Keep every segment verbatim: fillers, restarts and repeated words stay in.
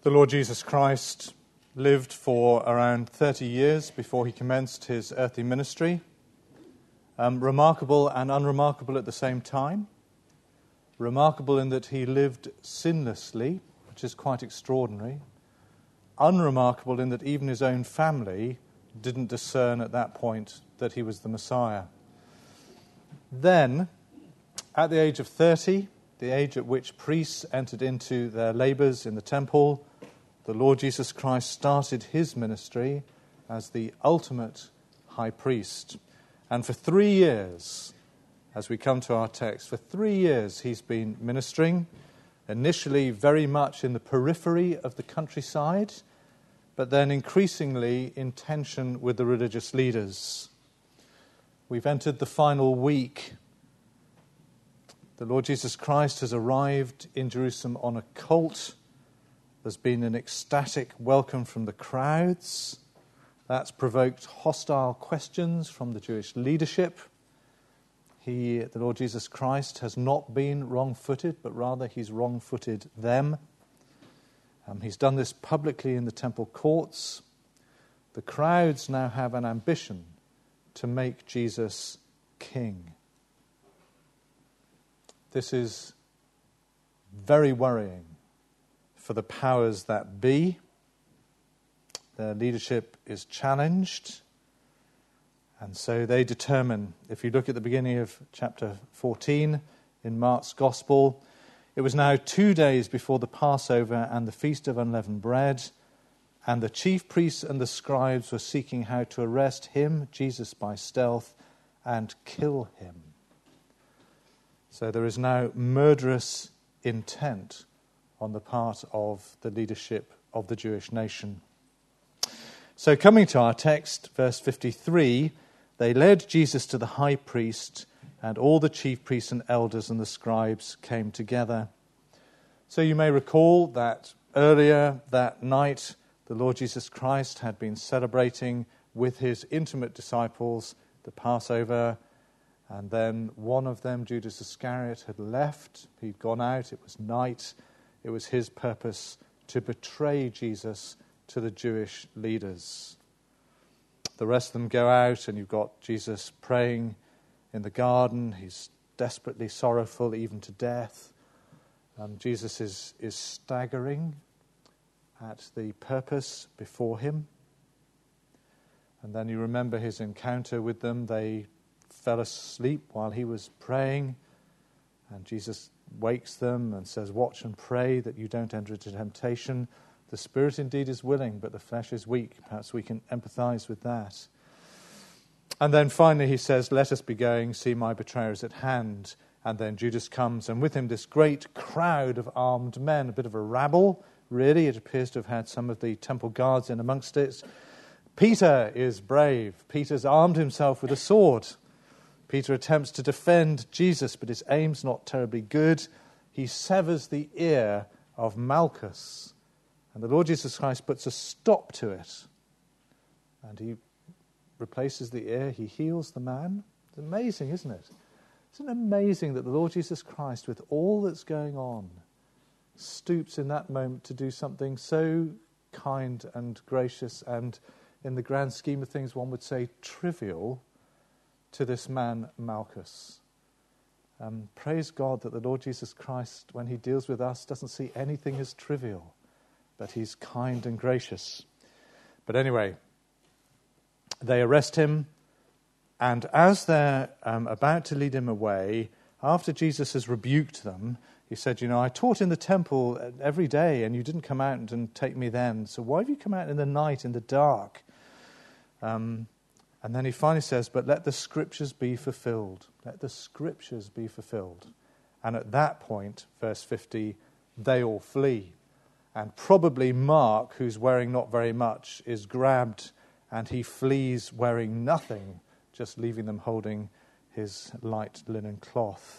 The Lord Jesus Christ lived for around thirty years before he commenced his earthly ministry. Um, remarkable and unremarkable at the same time. Remarkable in that he lived sinlessly, which is quite extraordinary. Unremarkable in that even his own family didn't discern at that point that he was the Messiah. Then, at the age of thirty, the age at which priests entered into their labours in the temple, the Lord Jesus Christ started his ministry as the ultimate high priest. And for three years, as we come to our text, for three years he's been ministering, initially very much in the periphery of the countryside, but then increasingly in tension with the religious leaders. We've entered the final week. The Lord Jesus Christ has arrived in Jerusalem on a colt. There's been an ecstatic welcome from the crowds. That's provoked hostile questions from the Jewish leadership. He, the Lord Jesus Christ, has not been wrong-footed, but rather he's wrong-footed them. Um, he's done this publicly in the temple courts. The crowds now have an ambition to make Jesus king. This is very worrying for the powers that be. Their leadership is challenged. And so they determine, if you look at the beginning of chapter fourteen in Mark's Gospel, it was now two days before the Passover and the Feast of Unleavened Bread, and the chief priests and the scribes were seeking how to arrest him, Jesus, by stealth and kill him. So there is now murderous intent on the part of the leadership of the Jewish nation. So coming to our text, verse fifty-three, they led Jesus to the high priest, and all the chief priests and elders and the scribes came together. So you may recall that earlier that night, the Lord Jesus Christ had been celebrating with his intimate disciples the Passover, and then one of them, Judas Iscariot, had left. He'd gone out. It was night. It was his purpose to betray Jesus to the Jewish leaders. The rest of them go out, and you've got Jesus praying in the garden. He's desperately sorrowful, even to death. Um, Jesus is, is staggering at the purpose before him. And then you remember his encounter with them. They fell asleep while he was praying, and Jesus wakes them and says, "Watch and pray that you don't enter into temptation. The spirit indeed is willing, but the flesh is weak." Perhaps we can empathize with that. And then finally he says, "Let us be going, see my betrayer is at hand." And then Judas comes, and with him this great crowd of armed men, a bit of a rabble, really. It appears to have had some of the temple guards in amongst it. Peter is brave. Peter's armed himself with a sword. Peter attempts to defend Jesus, but his aim's not terribly good. He severs the ear of Malchus, and the Lord Jesus Christ puts a stop to it. And he replaces the ear, he heals the man. It's amazing, isn't it? Isn't it amazing that the Lord Jesus Christ, with all that's going on, stoops in that moment to do something so kind and gracious and, in the grand scheme of things, one would say trivial, to this man Malchus. Um, praise God that the Lord Jesus Christ, when he deals with us, doesn't see anything as trivial, but he's kind and gracious. But anyway, they arrest him, and as they're um, about to lead him away, after Jesus has rebuked them, he said, "You know, I taught in the temple every day, and you didn't come out and take me then. So why have you come out in the night, in the dark?" Um, and then he finally says, "But let the scriptures be fulfilled. Let the scriptures be fulfilled." And at that point, verse fifty, they all flee. And probably Mark, who's wearing not very much, is grabbed, and he flees wearing nothing, just leaving them holding his light linen cloth.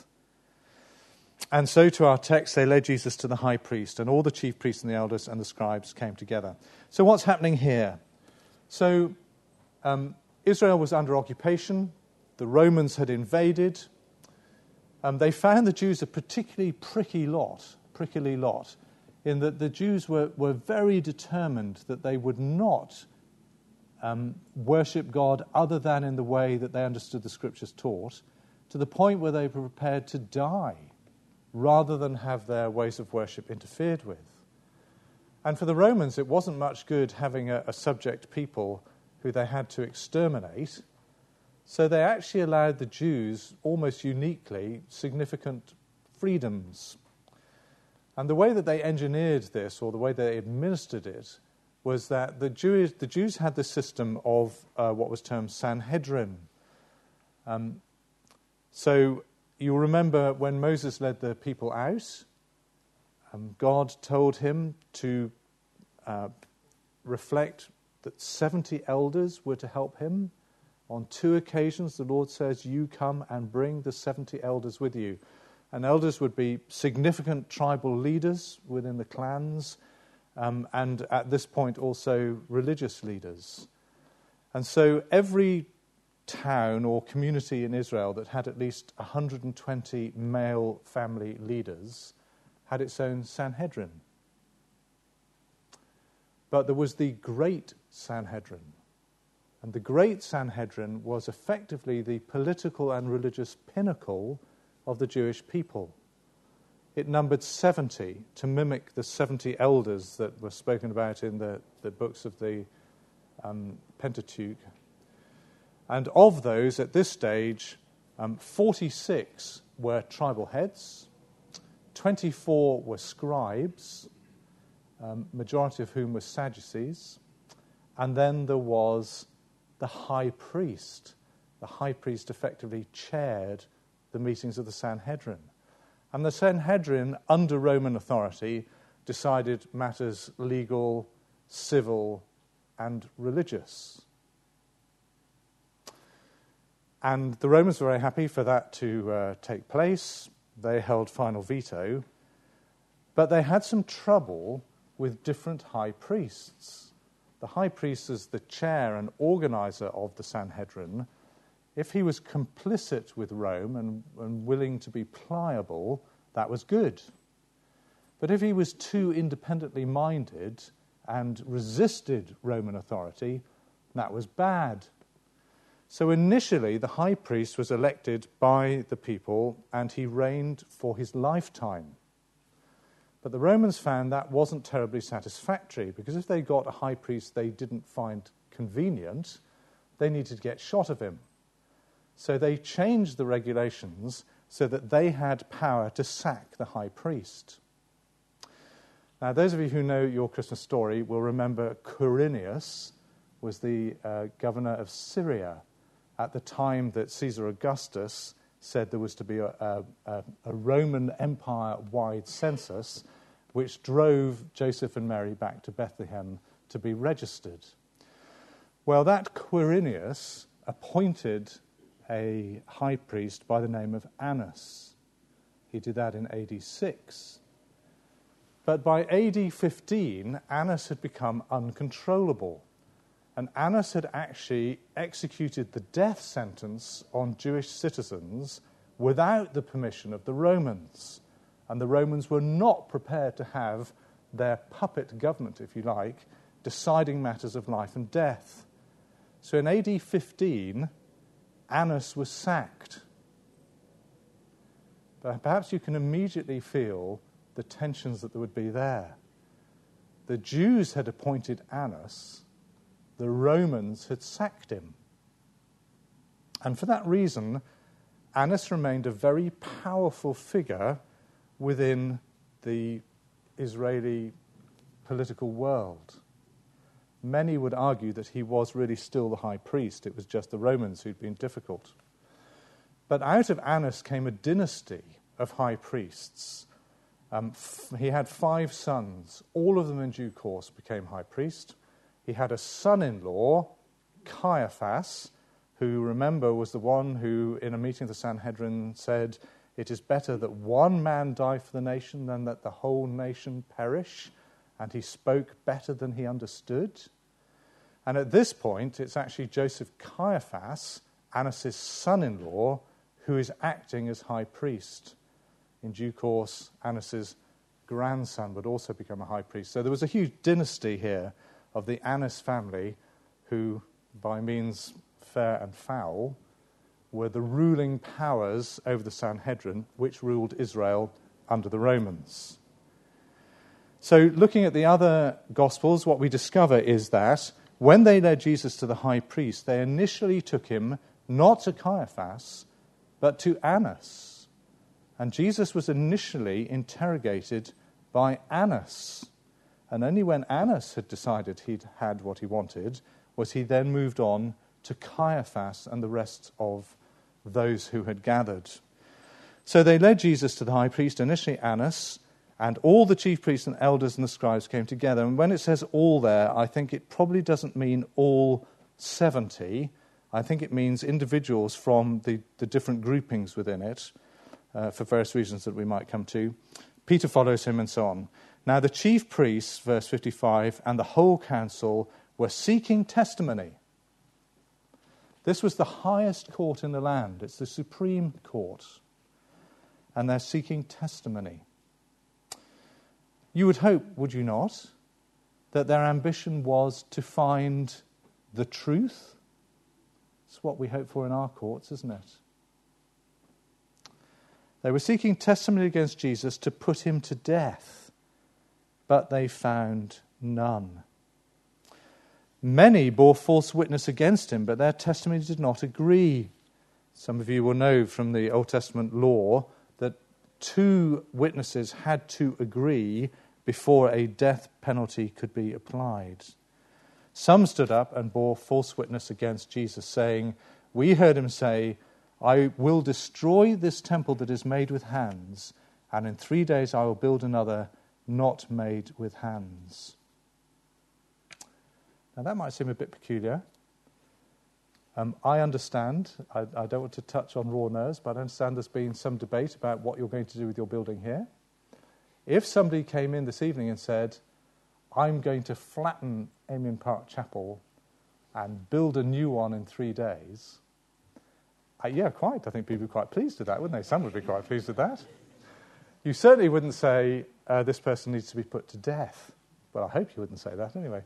And so to our text, they led Jesus to the high priest, and all the chief priests and the elders and the scribes came together. So what's happening here? So um, Israel was under occupation. The Romans had invaded. Um, they found the Jews a particularly pricky lot, prickly lot. in that the Jews were, were very determined that they would not um, worship God other than in the way that they understood the Scriptures taught, to the point where they were prepared to die rather than have their ways of worship interfered with. And for the Romans, it wasn't much good having a, a subject people who they had to exterminate, so they actually allowed the Jews, almost uniquely, significant freedoms. And the way that they engineered this, or the way they administered it, was that the Jews, the Jews had this system of uh, what was termed Sanhedrin. Um, so you'll remember when Moses led the people out, um, God told him to uh, reflect that seventy elders were to help him. On two occasions, the Lord says, you come and bring the seventy elders with you. And elders would be significant tribal leaders within the clans, um, and at this point also religious leaders. And so every town or community in Israel that had at least one hundred twenty male family leaders had its own Sanhedrin. But there was the Great Sanhedrin. And the Great Sanhedrin was effectively the political and religious pinnacle of the Jewish people. It numbered seventy, to mimic the seventy elders that were spoken about in the, the books of the um, Pentateuch. And of those, at this stage, um, forty-six were tribal heads, twenty-four were scribes, um, majority of whom were Sadducees, and then there was the high priest. The high priest effectively chaired the meetings of the Sanhedrin. And the Sanhedrin, under Roman authority, decided matters legal, civil, and religious. And the Romans were very happy for that to uh, take place. They held final veto. But they had some trouble with different high priests. The high priest, as the chair and organizer of the Sanhedrin, if he was complicit with Rome and, and willing to be pliable, that was good. But if he was too independently minded and resisted Roman authority, that was bad. So initially, the high priest was elected by the people, and he reigned for his lifetime. But the Romans found that wasn't terribly satisfactory, because if they got a high priest they didn't find convenient, they needed to get shot of him. So they changed the regulations so that they had power to sack the high priest. Now, those of you who know your Christmas story will remember Quirinius was the uh, governor of Syria at the time that Caesar Augustus said there was to be a, a, a Roman Empire-wide census, which drove Joseph and Mary back to Bethlehem to be registered. Well, that Quirinius appointed a high priest by the name of Annas. He did that in A D six. But by A D fifteen, Annas had become uncontrollable. And Annas had actually executed the death sentence on Jewish citizens without the permission of the Romans. And the Romans were not prepared to have their puppet government, if you like, deciding matters of life and death. So in A D fifteen, Annas was sacked. But perhaps you can immediately feel the tensions that there would be there. The Jews had appointed Annas. The Romans had sacked him. And for that reason, Annas remained a very powerful figure within the Israeli political world. Many would argue that he was really still the high priest. It was just the Romans who'd been difficult. But out of Annas came a dynasty of high priests. Um, f- he had five sons. All of them in due course became high priest. He had a son-in-law, Caiaphas, who, remember, was the one who, in a meeting of the Sanhedrin, said, "It is better that one man die for the nation than that the whole nation perish." And he spoke better than he understood. And at this point, it's actually Joseph Caiaphas, Annas' son-in-law, who is acting as high priest. In due course, Annas' grandson would also become a high priest. So there was a huge dynasty here of the Annas family who, by means fair and foul, were the ruling powers over the Sanhedrin, which ruled Israel under the Romans. So looking at the other Gospels, what we discover is that when they led Jesus to the high priest, they initially took him not to Caiaphas, but to Annas. And Jesus was initially interrogated by Annas. And only when Annas had decided he'd had what he wanted, was he then moved on to Caiaphas and the rest of those who had gathered. So they led Jesus to the high priest, initially Annas, and all the chief priests and elders and the scribes came together. And when it says all there, I think it probably doesn't mean all seventy. I think it means individuals from the, the different groupings within it, uh, for various reasons that we might come to. Peter follows him and so on. Now the chief priests, verse fifty-five, and the whole council were seeking testimony. This was the highest court in the land. It's the supreme court. And they're seeking testimony. You would hope, would you not, that their ambition was to find the truth? It's what we hope for in our courts, isn't it? They were seeking testimony against Jesus to put him to death, but they found none. Many bore false witness against him, but their testimony did not agree. Some of you will know from the Old Testament law that two witnesses had to agree before a death penalty could be applied. Some stood up and bore false witness against Jesus, saying, "We heard him say, 'I will destroy this temple that is made with hands, and in three days I will build another not made with hands.'" Now that might seem a bit peculiar. Um, I understand, I, I don't want to touch on raw nerves, but I understand there's been some debate about what you're going to do with your building here. If somebody came in this evening and said, "I'm going to flatten Amen Park Chapel and build a new one in three days, uh, yeah, quite. I think people would be quite pleased with that, wouldn't they? Some would be quite pleased with that. You certainly wouldn't say, uh, this person needs to be put to death. Well, I hope you wouldn't say that anyway.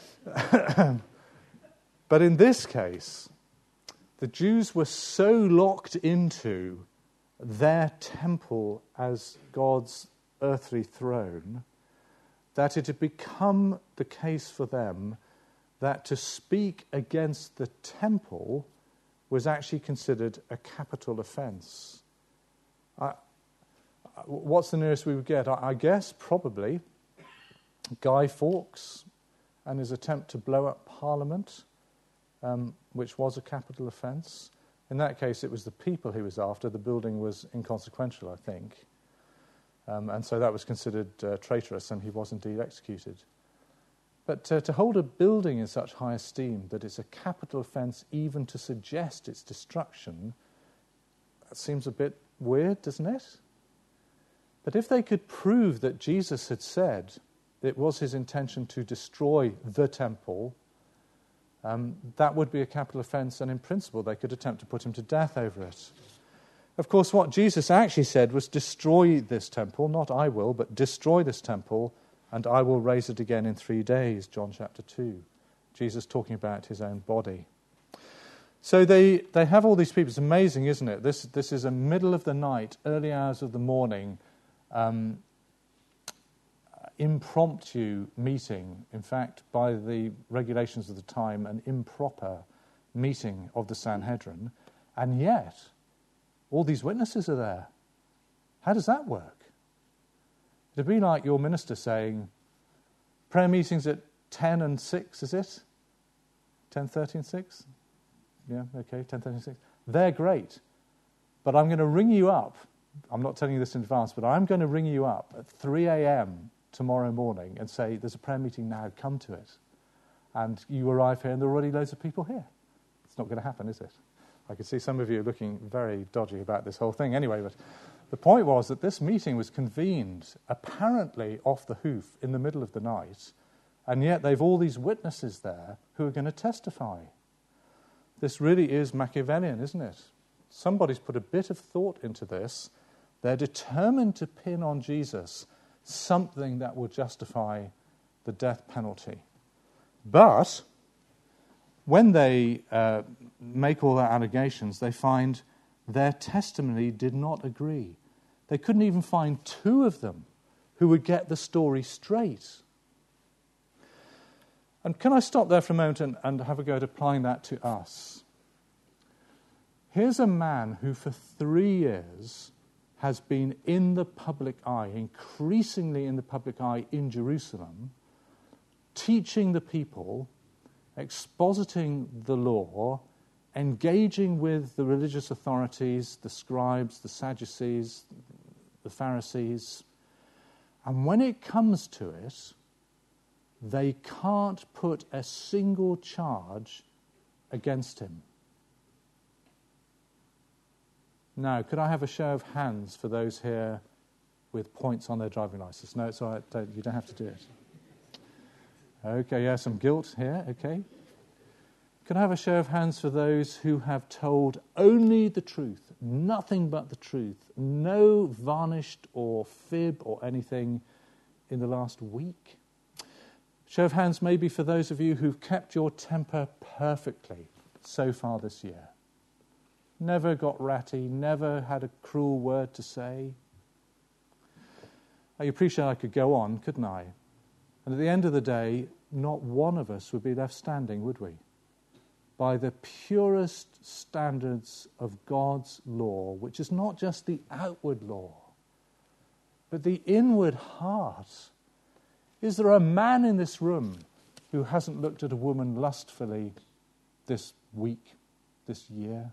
But in this case, the Jews were so locked into their temple as God's earthly throne that it had become the case for them that to speak against the temple was actually considered a capital offence. Uh, what's the nearest we would get? I, I guess probably Guy Fawkes and his attempt to blow up Parliament, um, which was a capital offence. In that case, it was the people he was after. The building was inconsequential, I think. Um, and so that was considered uh, traitorous, and he was indeed executed. But uh, to hold a building in such high esteem that it's a capital offence even to suggest its destruction, that seems a bit weird, doesn't it? But if they could prove that Jesus had said it was his intention to destroy the temple, um, that would be a capital offence, and in principle they could attempt to put him to death over it. Of course, what Jesus actually said was, "Destroy this temple," not "I will," but "destroy this temple, and I will raise it again in three days," John chapter two. Jesus talking about his own body. So they, they have all these people. It's amazing, isn't it? This, this is a middle of the night, early hours of the morning, um, impromptu meeting. In fact, by the regulations of the time, an improper meeting of the Sanhedrin. And yet, all these witnesses are there. How does that work? It'd be like your minister saying, prayer meetings at ten and six, is it? ten thirty and six? Yeah, okay, ten thirty and six. They're great. But I'm going to ring you up. I'm not telling you this in advance, but I'm going to ring you up at three a.m. tomorrow morning and say, there's a prayer meeting now, come to it. And you arrive here and there are already loads of people here. It's not going to happen, is it? I can see some of you looking very dodgy about this whole thing. Anyway, but the point was that this meeting was convened apparently off the hoof in the middle of the night, and yet they've all these witnesses there who are going to testify. This really is Machiavellian, isn't it? Somebody's put a bit of thought into this. They're determined to pin on Jesus something that will justify the death penalty. But when they uh, make all their allegations, they find their testimony did not agree. They couldn't even find two of them who would get the story straight. And can I stop there for a moment and, and have a go at applying that to us? Here's a man who for three years has been in the public eye, increasingly in the public eye in Jerusalem, teaching the people, expositing the law, engaging with the religious authorities, the scribes, the Sadducees, the Pharisees. And when it comes to it, they can't put a single charge against him. Now, could I have a show of hands for those here with points on their driving license? No, it's all right. Don't, you don't have to do it. Okay, yeah, some guilt here. Okay. Could I have a show of hands for those who have told only the truth, nothing but the truth, no varnished or fib or anything in the last week? Show of hands maybe for those of you who've kept your temper perfectly so far this year. Never got ratty, never had a cruel word to say. I appreciate I could go on, couldn't I? And at the end of the day, not one of us would be left standing, would we? By the purest standards of God's law, which is not just the outward law, but the inward heart. Is there a man in this room who hasn't looked at a woman lustfully this week, this year?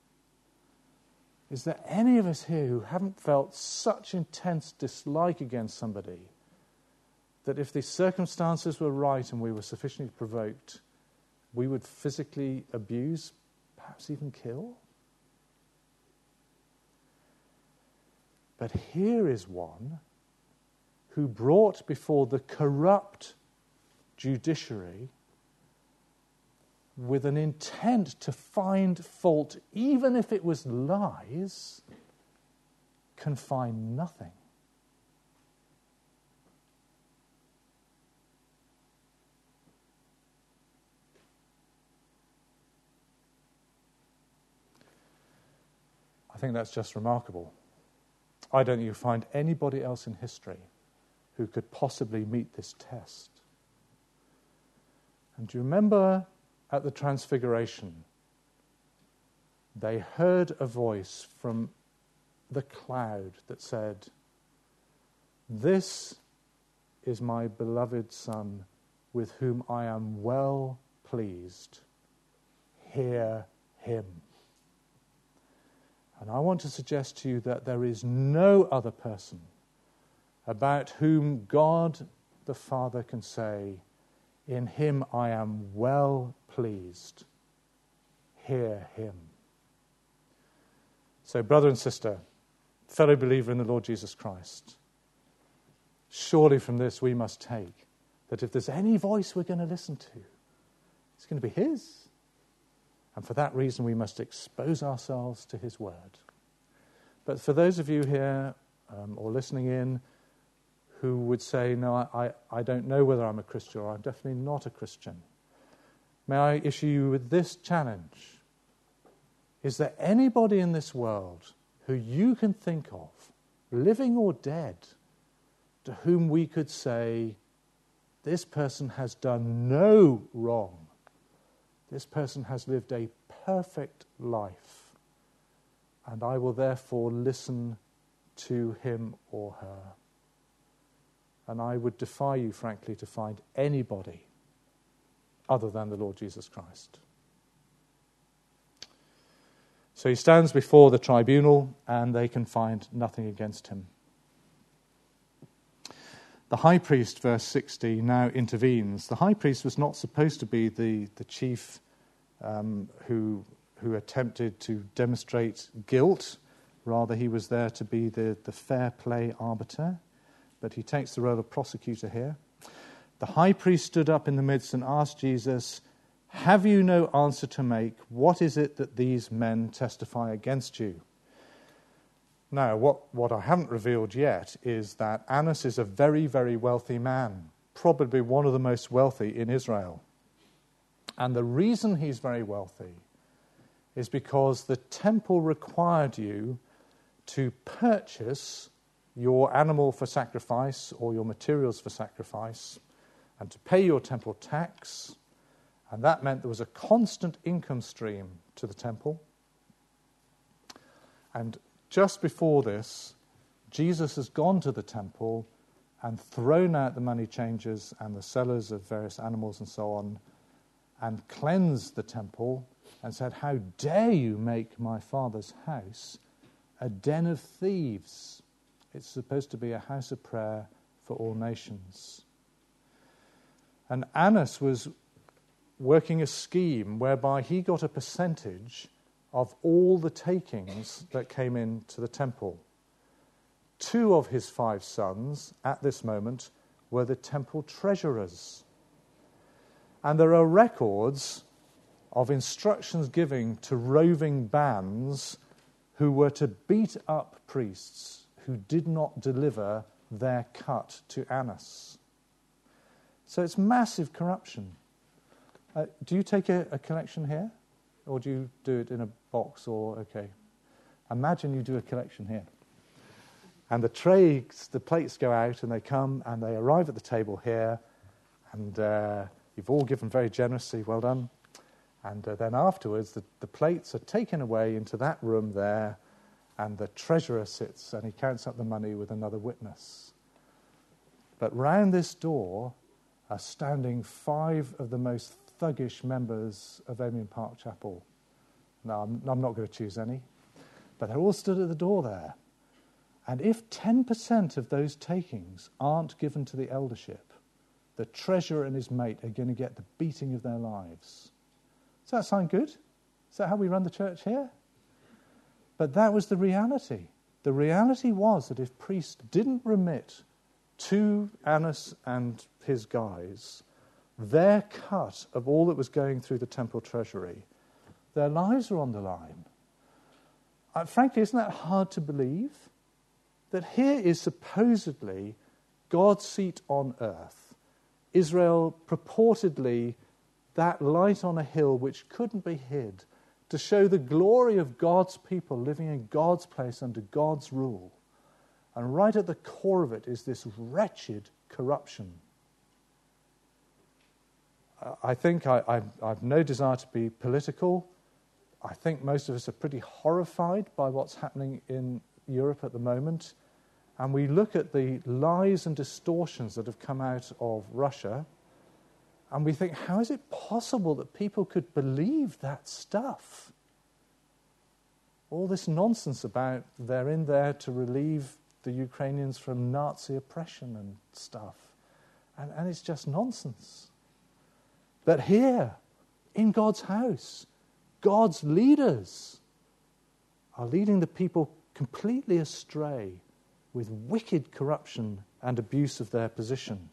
Is there any of us here who haven't felt such intense dislike against somebody that if the circumstances were right and we were sufficiently provoked, we would physically abuse, perhaps even kill? But here is one who brought before the corrupt judiciary with an intent to find fault, even if it was lies, can find nothing. I think that's just remarkable. I don't think you find anybody else in history who could possibly meet this test. And do you remember at the Transfiguration, they heard a voice from the cloud that said, "This is my beloved Son, with whom I am well pleased. Hear him." And I want to suggest to you that there is no other person about whom God the Father can say, "In him I am well pleased. Hear him." So, brother and sister, fellow believer in the Lord Jesus Christ, surely from this we must take that if there's any voice we're going to listen to, it's going to be his. And for that reason we must expose ourselves to his word. But for those of you here um, or listening in who would say, no, I, I don't know whether I'm a Christian or I'm definitely not a Christian, may I issue you with this challenge. Is there anybody in this world who you can think of, living or dead, to whom we could say, this person has done no wrong. This person has lived a perfect life, and I will therefore listen to him or her. And I would defy you, frankly, to find anybody other than the Lord Jesus Christ. So he stands before the tribunal, and they can find nothing against him. The high priest, verse sixty, now intervenes. The high priest was not supposed to be the, the chief um, who, who attempted to demonstrate guilt. Rather, he was there to be the, the fair play arbiter. But he takes the role of prosecutor here. The high priest stood up in the midst and asked Jesus, "Have you no answer to make? What is it that these men testify against you?" Now, what, what I haven't revealed yet is that Annas is a very, very wealthy man, probably one of the most wealthy in Israel. And the reason he's very wealthy is because the temple required you to purchase your animal for sacrifice or your materials for sacrifice and to pay your temple tax. And that meant there was a constant income stream to the temple. And just before this, Jesus has gone to the temple and thrown out the money changers and the sellers of various animals and so on, and cleansed the temple and said, "How dare you make my Father's house a den of thieves? It's supposed to be a house of prayer for all nations." And Annas was working a scheme whereby he got a percentage of all the takings that came into the temple. Two of his five sons at this moment were the temple treasurers. And there are records of instructions given to roving bands who were to beat up priests who did not deliver their cut to Annas. So it's massive corruption. Uh, do you take a, a collection here? Or do you do it in a box? Or, okay. Imagine you do a collection here. And the trays, the plates go out and they come and they arrive at the table here. And uh, you've all given very generously, well done. And uh, then afterwards, the, the plates are taken away into that room there. And the treasurer sits and he counts up the money with another witness. But round this door are standing five of the most thuggish members of Amiens Park Chapel. No, I'm, I'm not going to choose any. But they're all stood at the door there. And if ten percent of those takings aren't given to the eldership, the treasurer and his mate are going to get the beating of their lives. Does that sound good? Is that how we run the church here? But that was the reality. The reality was that if priests didn't remit to Annas and his guys their cut of all that was going through the temple treasury, their lives were on the line. Uh, frankly, isn't that hard to believe? That here is supposedly God's seat on earth. Israel purportedly that light on a hill which couldn't be hid, to show the glory of God's people living in God's place under God's rule. And right at the core of it is this wretched corruption. I think I, I, I've no desire to be political. I think most of us are pretty horrified by what's happening in Europe at the moment. And we look at the lies and distortions that have come out of Russia, and we think, how is it possible that people could believe that stuff? All this nonsense about they're in there to relieve the Ukrainians from Nazi oppression and stuff. And, and it's just nonsense. But here, in God's house, God's leaders are leading the people completely astray with wicked corruption and abuse of their position.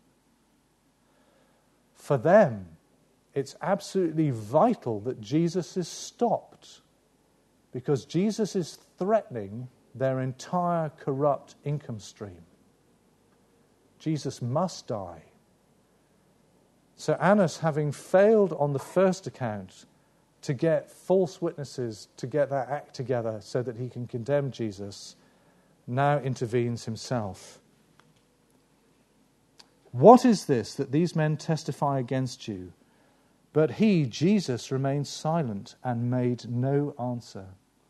For them, it's absolutely vital that Jesus is stopped, because Jesus is threatening their entire corrupt income stream. Jesus must die. So Annas, having failed on the first account to get false witnesses to get that act together so that he can condemn Jesus, now intervenes himself. What is this that these men testify against you? But he, Jesus, remained silent and made no answer.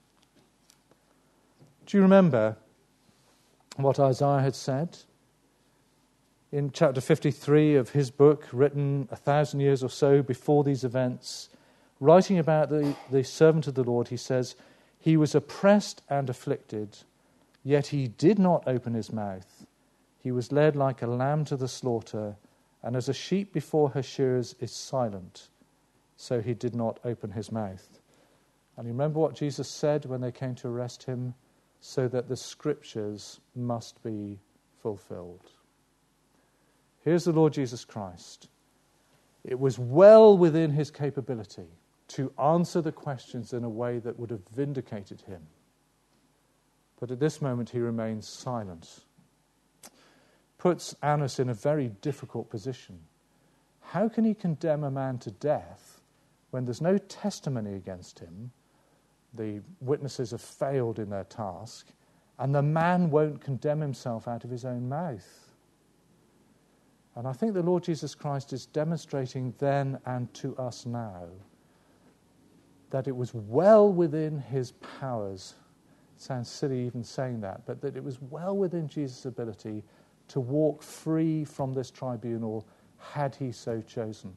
Do you remember what Isaiah had said? In chapter fifty-three of his book, written a thousand years or so before these events, writing about the, the servant of the Lord, he says, "He was oppressed and afflicted, yet he did not open his mouth. He was led like a lamb to the slaughter, and as a sheep before her shearers is silent, so he did not open his mouth." And you remember what Jesus said when they came to arrest him? So that the scriptures must be fulfilled. Here's the Lord Jesus Christ. It was well within his capability to answer the questions in a way that would have vindicated him. But at this moment he remains silent. Puts Annas in a very difficult position. How can he condemn a man to death when there's no testimony against him? The witnesses have failed in their task, and the man won't condemn himself out of his own mouth. And I think the Lord Jesus Christ is demonstrating then and to us now that it was well within his powers. It sounds silly even saying that, but that it was well within Jesus' ability to walk free from this tribunal had he so chosen.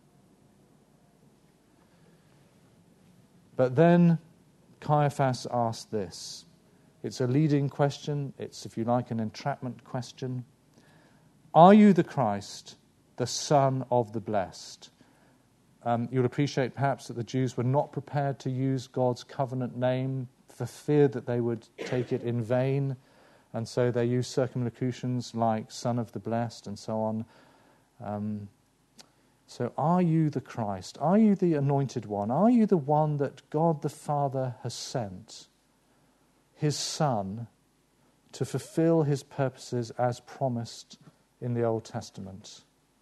But then Caiaphas asked this. It's a leading question. It's, if you like, an entrapment question. Are you the Christ, the Son of the Blessed? Um, you'll appreciate perhaps that the Jews were not prepared to use God's covenant name for fear that they would take it in vain. And so they used circumlocutions like Son of the Blessed and so on. Um, so are you the Christ? Are you the anointed one? Are you the one that God the Father has sent, his Son, to fulfill his purposes as promised in the Old Testament?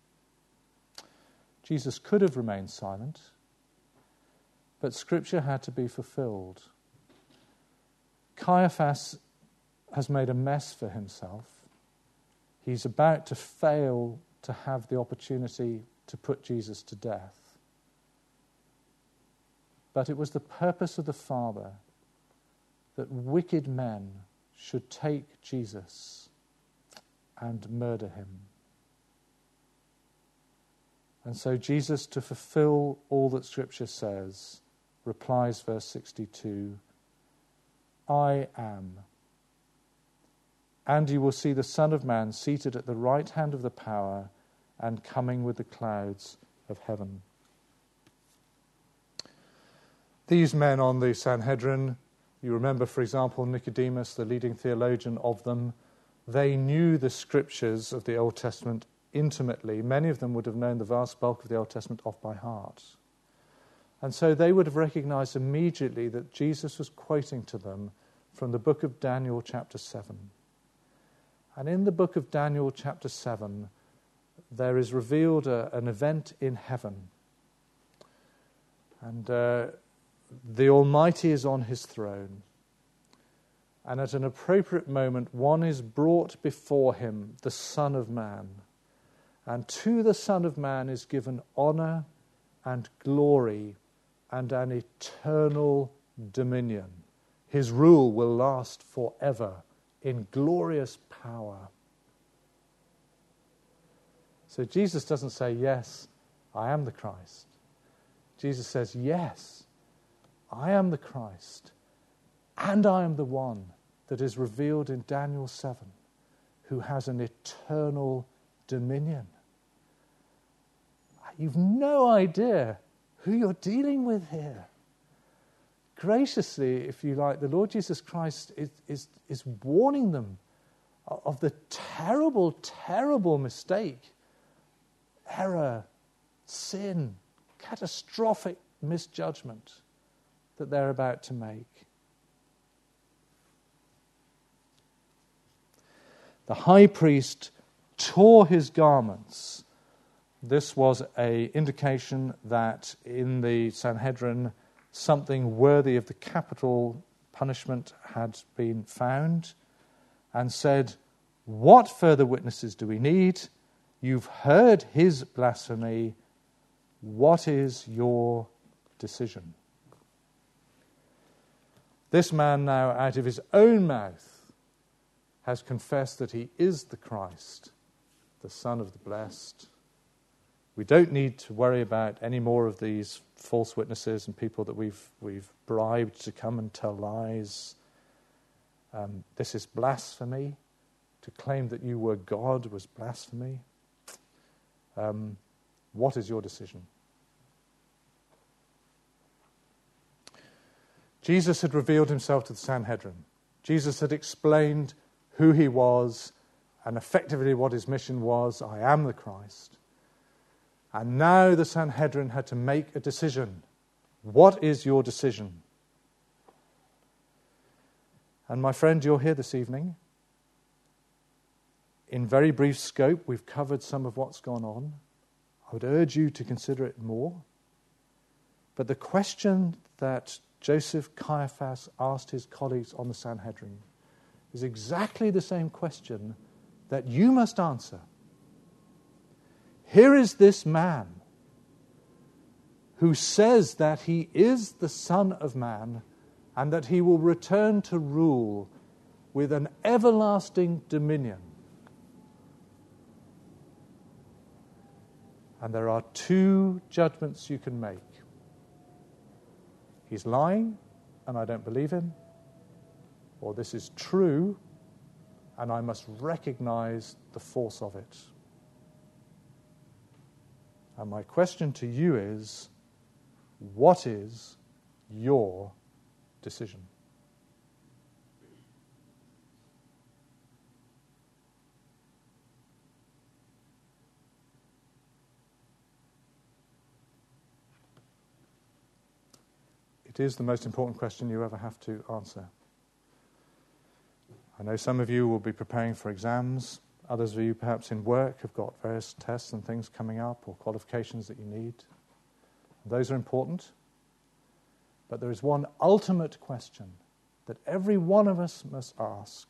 Jesus could have remained silent, but Scripture had to be fulfilled. Caiaphas has made a mess for himself. He's about to fail to have the opportunity to put Jesus to death. But it was the purpose of the Father that wicked men should take Jesus and murder him. And so Jesus, to fulfill all that Scripture says, replies, verse sixty-two, I am. And you will see the Son of Man seated at the right hand of the power and coming with the clouds of heaven. These men on the Sanhedrin, you remember, for example, Nicodemus, the leading theologian of them, they knew the Scriptures of the Old Testament intimately. Many of them would have known the vast bulk of the Old Testament off by heart. And so they would have recognized immediately that Jesus was quoting to them from the book of Daniel chapter seven. And in the book of Daniel chapter seven, there is revealed a, an event in heaven. And uh, the Almighty is on his throne. And at an appropriate moment, one is brought before him, the Son of Man. And to the Son of Man is given honor and glory and an eternal dominion. His rule will last forever in glorious power. So Jesus doesn't say, yes, I am the Christ. Jesus says, yes, I am the Christ, and I am the one that is revealed in Daniel seven, who has an eternal dominion. You've no idea who you're dealing with here. Graciously, if you like, the Lord Jesus Christ is, is, is warning them of the terrible, terrible mistake, error, sin, catastrophic misjudgment that they're about to make. The high priest tore his garments. This was an indication that in the Sanhedrin something worthy of the capital punishment had been found, and said, what further witnesses do we need? You've heard his blasphemy. What is your decision? This man now, out of his own mouth, has confessed that he is the Christ, the Son of the Blessed. We don't need to worry about any more of these false witnesses and people that we've we've bribed to come and tell lies. Um, this is blasphemy. To claim that you were God was blasphemy. Um, what is your decision? Jesus had revealed himself to the Sanhedrin. Jesus had explained who he was and effectively what his mission was. I am the Christ. And now the Sanhedrin had to make a decision. What is your decision? And my friend, you're here this evening. In very brief scope, we've covered some of what's gone on. I would urge you to consider it more. But the question that Joseph Caiaphas asked his colleagues on the Sanhedrin is exactly the same question that you must answer. Here is this man who says that he is the Son of Man and that he will return to rule with an everlasting dominion. And there are two judgments you can make. He's lying, and I don't believe him. Or this is true, and I must recognize the force of it. And my question to you is, what is your decision? It is the most important question you ever have to answer. I know some of you will be preparing for exams. Others of you, perhaps in work, have got various tests and things coming up or qualifications that you need. Those are important. But there is one ultimate question that every one of us must ask.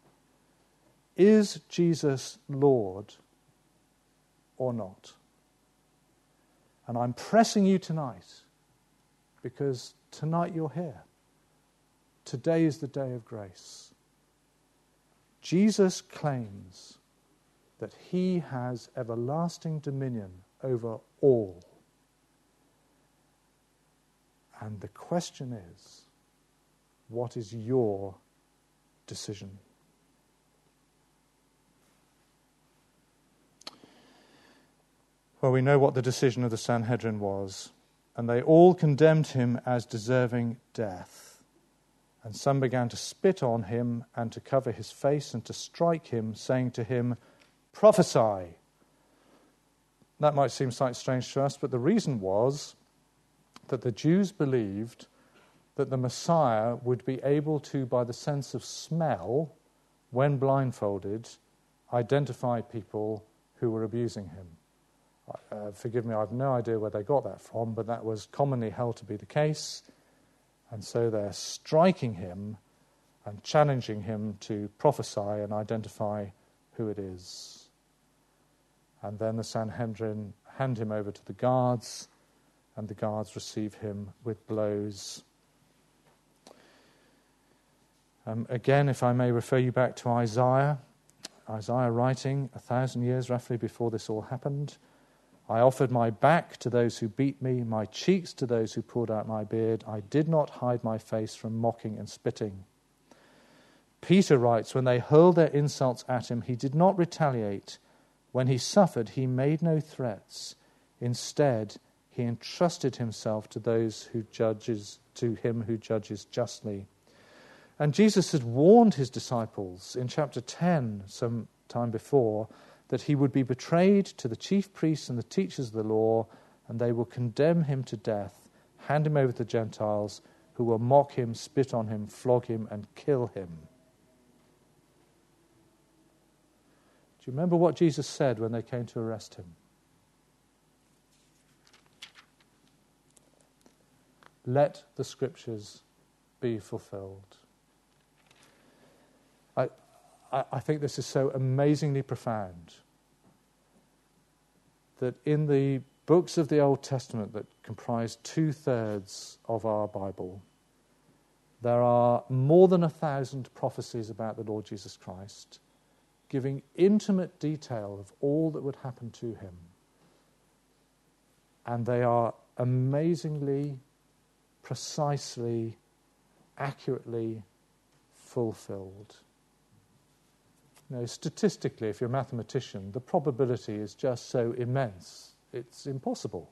Is Jesus Lord or not? And I'm pressing you tonight because tonight you're here. Today is the day of grace. Jesus claims that he has everlasting dominion over all. And the question is, what is your decision? Well, we know what the decision of the Sanhedrin was, and they all condemned him as deserving death. And some began to spit on him and to cover his face and to strike him, saying to him, "Prophesy." That might seem slightly strange to us, but the reason was that the Jews believed that the Messiah would be able to, by the sense of smell, when blindfolded, identify people who were abusing him. Uh, forgive me, I have no idea where they got that from, but that was commonly held to be the case. And so they're striking him and challenging him to prophesy and identify who it is. And then the Sanhedrin hand him over to the guards, and the guards receive him with blows. Um, again, if I may refer you back to Isaiah, Isaiah writing a thousand years roughly before this all happened, "I offered my back to those who beat me, my cheeks to those who pulled out my beard. I did not hide my face from mocking and spitting." Peter writes, when they hurled their insults at him, he did not retaliate. When he suffered, he made no threats. Instead, he entrusted himself to those who judges, to him who judges justly. And Jesus had warned his disciples in chapter ten, some time before, that he would be betrayed to the chief priests and the teachers of the law, and they will condemn him to death, hand him over to the Gentiles, who will mock him, spit on him, flog him, and kill him. Do you remember what Jesus said when they came to arrest him? Let the scriptures be fulfilled. I, I, I think this is so amazingly profound that in the books of the Old Testament that comprise two-thirds of our Bible, there are more than a thousand prophecies about the Lord Jesus Christ, giving intimate detail of all that would happen to him. And they are amazingly, precisely, accurately fulfilled. You know, statistically, if you're a mathematician, the probability is just so immense, it's impossible.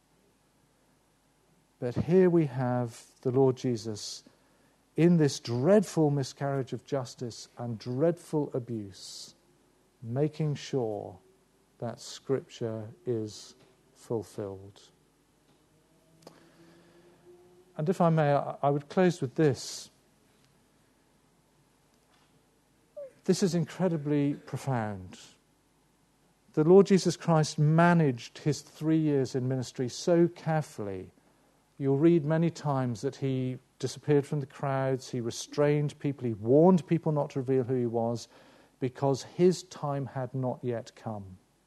But here we have the Lord Jesus in this dreadful miscarriage of justice and dreadful abuse, making sure that Scripture is fulfilled. And if I may, I would close with this. This is incredibly profound. The Lord Jesus Christ managed his three years in ministry so carefully. You'll read many times that he disappeared from the crowds, he restrained people, he warned people not to reveal who he was, because his time had not yet come.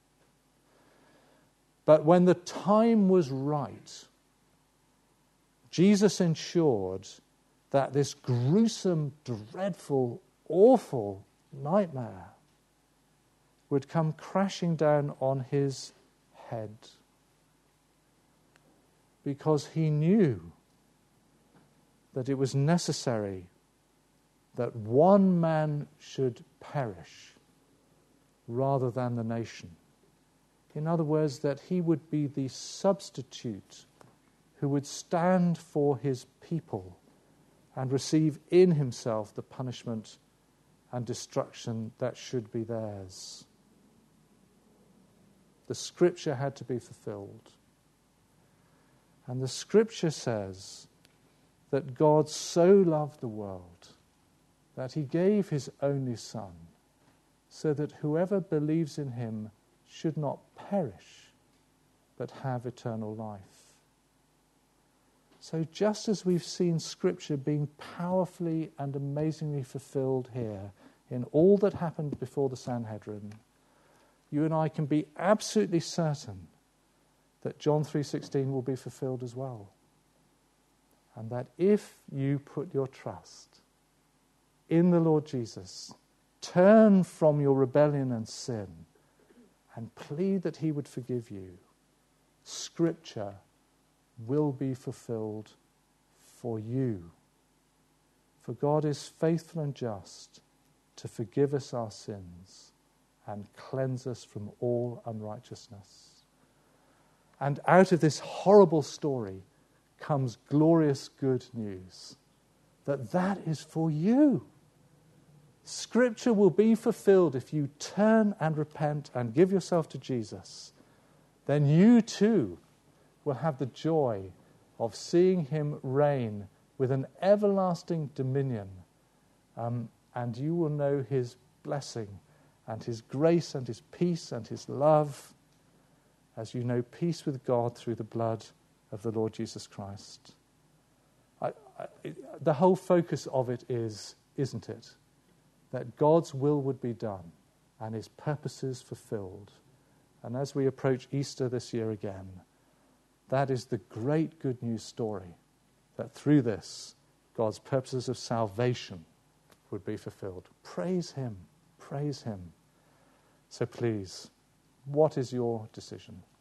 But when the time was right, Jesus ensured that this gruesome, dreadful, awful nightmare would come crashing down on his head, because he knew that it was necessary that one man should perish rather than the nation. In other words, that he would be the substitute who would stand for his people and receive in himself the punishment and destruction that should be theirs. The scripture had to be fulfilled. And the scripture says that God so loved the world that he gave his only Son, so that whoever believes in him should not perish, but have eternal life. So just as we've seen Scripture being powerfully and amazingly fulfilled here in all that happened before the Sanhedrin, you and I can be absolutely certain that John three sixteen will be fulfilled as well. And that if you put your trust in the Lord Jesus, turn from your rebellion and sin, and plead that he would forgive you, Scripture will be fulfilled for you. For God is faithful and just to forgive us our sins and cleanse us from all unrighteousness. And out of this horrible story comes glorious good news, that that is for you. Scripture will be fulfilled if you turn and repent and give yourself to Jesus. Then you too will have the joy of seeing him reign with an everlasting dominion. Um, and you will know his blessing and his grace and his peace and his love as you know peace with God through the blood of the Lord Jesus Christ. I, I, it, the whole focus of it is, isn't it, that God's will would be done and his purposes fulfilled. And as we approach Easter this year again, that is the great good news story, that through this, God's purposes of salvation would be fulfilled. Praise him, praise him. So please, what is your decision?